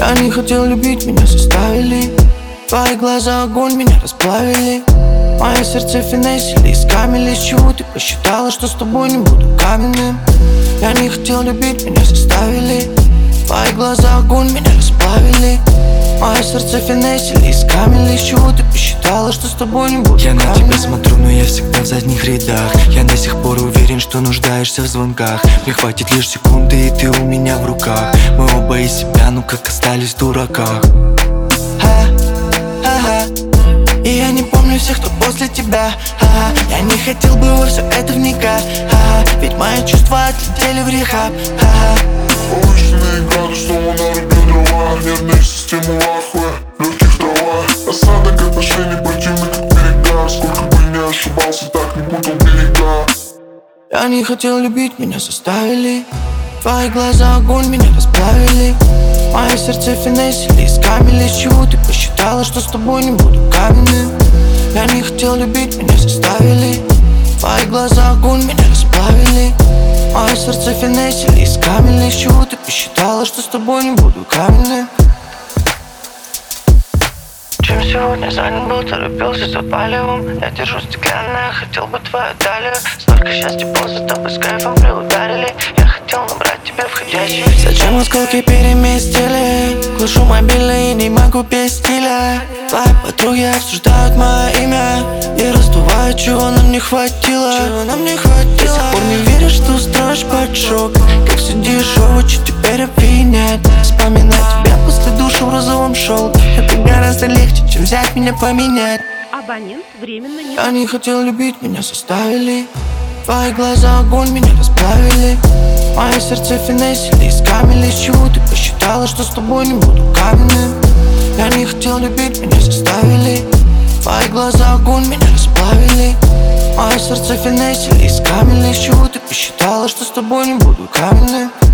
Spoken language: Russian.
Я не хотел любить, меня заставили. Твои глаза огонь, меня расплавили. Мое сердце финесили, искамили. С чего ты посчитала, что с тобой не буду каменным? Я не хотел любить, меня заставили. Твои глаза огонь, меня расплавили. Мое сердце финесили, искамили. С чего ты посчитала, что с тобой не буду каменным? Я на тебя смотрю, но я всегда в задних рядах. Я до сих пор уверен, что нуждаешься в звонках. Мне хватит лишь секунды, и ты у меня в руках. Мы оба из себя, ну как остались в дураках. И я не помню всех, кто после тебя. Я не хотел бы во все это вникать. Ведь мои чувства отлетели в рехаб. Повышенные градусы, снова на рубе дрова. Нервная система в ахуе, легких трава. Осадок отношений противных как берега. Сколько бы не ошибался, так не путал берега. Я не хотел любить, меня заставили. Твои глаза огонь, меня расплавили. Мое сердце финесили, искамили. С чего ты посчитала, что с тобой не буду каменным? Я не хотел любить, меня заставили. Твои глаза огонь, меня расплавили. Мое сердце финесили, искамили. С чего ты посчитала, что с тобой не буду каменным? Чем сегодня занят был, торопился за палевом. Я держу стеклянное, хотел бы твою талию. Столько счастья поза тобой с кайфом приударили. Я хотел набрать тебя входящий. Зачем осколки переместили? Глушу мобильный и не могу без стиля. Твои подруги обсуждают мое имя и раздувают, чего нам не хватило. До сих пор не веришь, что устроишь поджог. Как все дешево, что теперь обвинять. Вспоминать тебя после душа в розовом шелке. Это гораздо легче, чем взять меня поменять. Абонент временно не... Я не хотел любить, меня заставили. Твои глаза огонь, меня расплавили. Мое сердце финесили, искамили. С чего ты посчитала, что с тобой не буду каменным? Я не хотел любить, меня заставили. Твои глаза огонь, меня расплавили. Мое сердце финесили, искамили. С чего ты посчитала, что с тобой не буду каменным?